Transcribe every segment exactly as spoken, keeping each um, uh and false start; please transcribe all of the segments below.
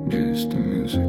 Just the music.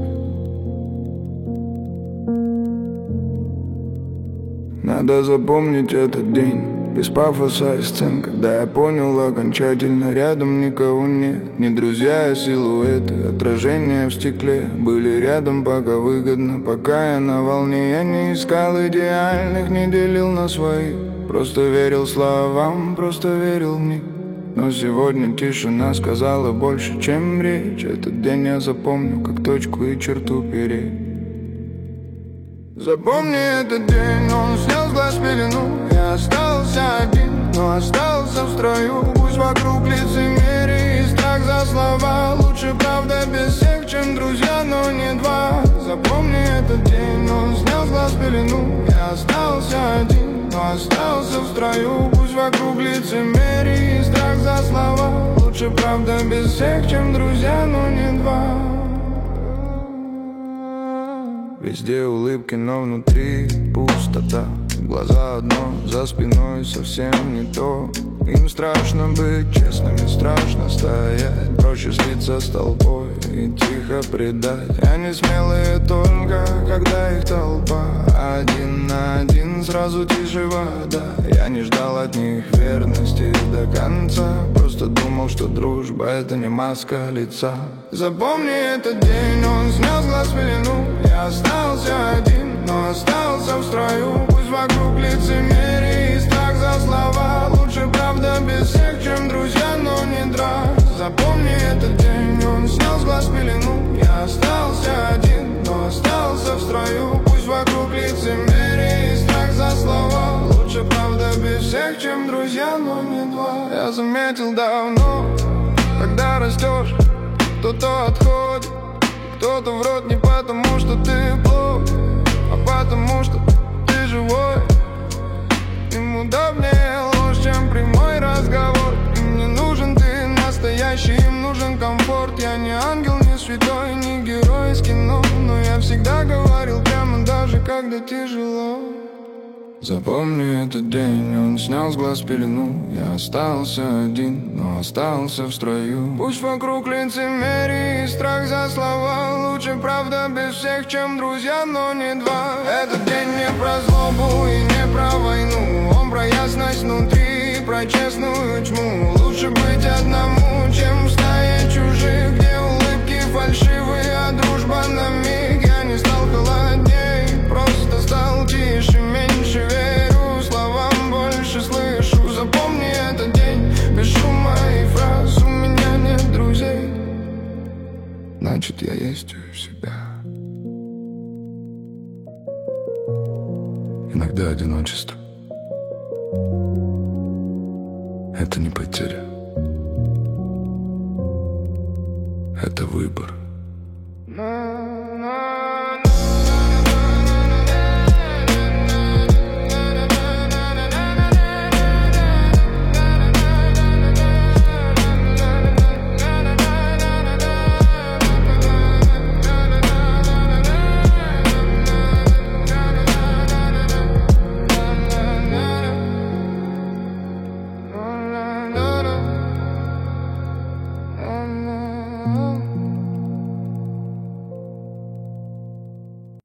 Надо запомнить этот день, без пафоса и сцен. Когда я понял окончательно, рядом никого нет. Не друзья, а силуэты, отражения в стекле. Были рядом, пока выгодно, пока я на волне. Я не искал идеальных, не делил на свои. Просто верил словам, просто верил в них. Но сегодня тишина сказала больше, чем речь. Этот день я запомню, как точку и черту переть. Запомни этот день, он снял с глаз пелену. Я остался один, но остался в строю. Пусть вокруг лицемерие и страх за слова. Лучше правда без всех, чем друзья, но не два. Запомни этот день, он снял с глаз пелену. Я остался один, но остался в строю. Пусть вокруг лицемерие и страх за слова. Лучше правда без всех, чем друзья, но не два. Везде улыбки, но внутри пустота. Глаза одно, за спиной совсем не то. Им страшно быть честными, страшно стоять. Проще слиться с толпой и тихо предать. Они смелые только, когда их толпа. Один на один, сразу тише вода. Я не ждал от них верности до конца. Просто думал, что дружба — это не маска лица. Запомни этот день, он снял с глаз пелену. Я остался один, но остался в строю. Пусть вокруг лицемерие и страх за слова. Лучше правда без всех, чем друзья, но не драк. Запомни этот день, он снял с глаз пелену. Я остался один, но остался в строю. Пусть вокруг лицемерие и страх за слова. Лучше правда без всех, чем друзья, но не два. Я заметил давно, когда растешь, кто-то отходит. Кто-то в рот не потому, что ты плох, а потому, что ты живой. Им удобнее ложь, чем прямой разговор. Им не нужен ты настоящий, им нужен комфорт. Я не ангел, не святой, не герой из кино. Но я всегда говорил прямо, даже когда тяжело. Запомни этот день, он снял с глаз пелену. Я остался один, но остался в строю. Пусть вокруг лицемерие и страх за слова. Лучше правда без всех, чем друзья, но не два. Этот день не про злобу и не про войну. Он про ясность внутри, про честную тьму. Лучше быть одному, чем в стае чужих, где улыбки фальшивые, а дружба на миг. Я не стал холодней, просто стал тише, меньше верю словам, больше слышу. Запомни этот день, без шума и фраз. У меня нет друзей, значит я есть у себя. Иногда одиночество — это не потеря, это выбор. Oh